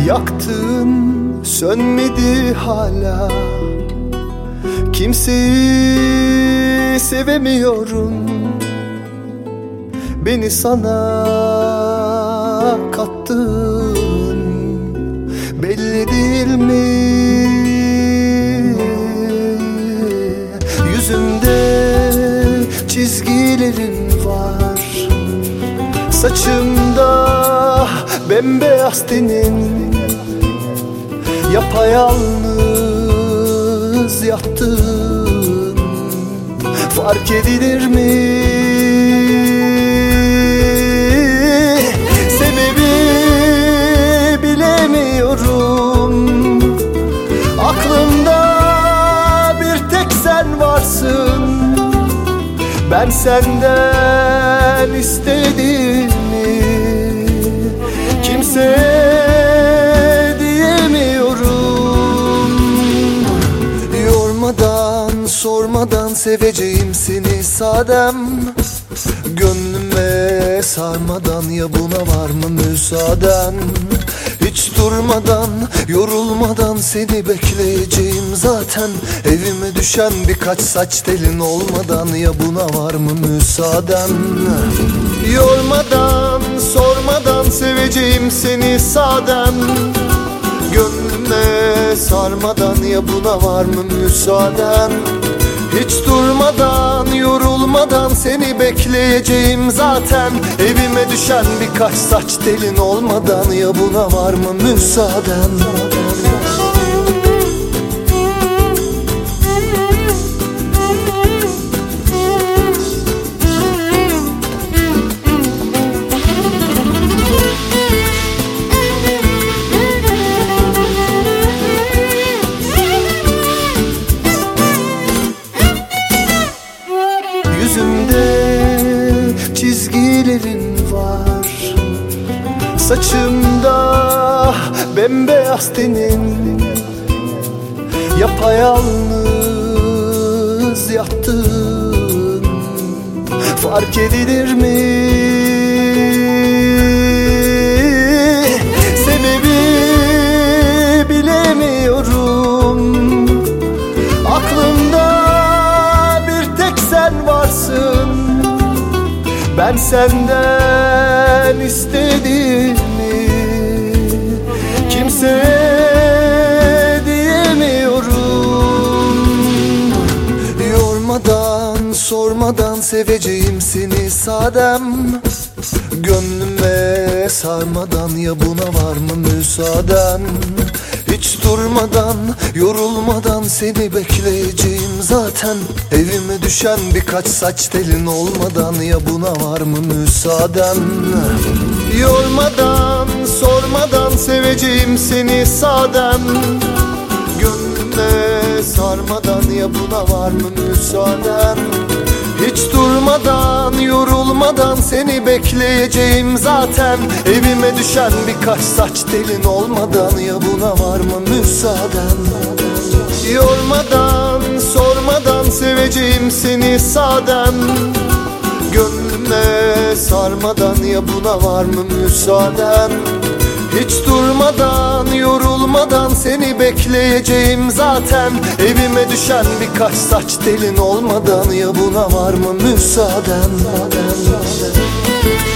Yaktın sönmedi hala. Kimseyi sevemiyorum. Beni sana kattın, belli değil mi? Yüzümde çizgilerin var, saçımda bembeyaz tenin. Yapayalnız yattın, fark edilir mi? Sebebi bilemiyorum. Aklımda bir tek sen varsın. Ben senden istediğimi kimseye sormadan seveceğim seni sadem. Gönlüme sarmadan ya buna var mı müsaaden? Hiç durmadan, yorulmadan seni bekleyeceğim zaten. Evime düşen birkaç saç telin olmadan ya buna var mı müsaaden? Yormadan, sormadan seveceğim seni sadem. Gönlüme sarmadan ya buna var mı müsaaden? Hiç durmadan, yorulmadan seni bekleyeceğim zaten. Evime düşen birkaç saç telin olmadan ya buna var mı müsaaden? Yüzümde çizgilerin var, saçımda bembeyaz tenin. Yapayalnız yattın, fark edilir mi? Sebebi bilemiyorum. Aklımda sen varsın. Ben senden istediğimi kimseye diyemiyorum. Yormadan, sormadan seveceğim seni sadem. Gönlüme sarmadan ya buna var mı müsaaden? Hiç durmadan, yorulmadan seni bekleyeceğim zaten. Evime düşen birkaç saç telin olmadan ya buna var mı müsaaden? Yormadan, sormadan seveceğim seni sadem. Gönlüme sarmadan ya buna var mı müsaaden? Hiç durmadan, yorulmadan seni bekleyeceğim zaten. Evime düşen birkaç saç telin olmadan ya buna var mı müsaaden? Yormadan, sormadan seveceğim seni sadem. Gönlüme sarmadan ya buna var mı müsaaden? Hiç durmadan, yorulmadan seni bekleyeceğim zaten. Evime düşen birkaç saç telin olmadan ya buna var mı müsaaden?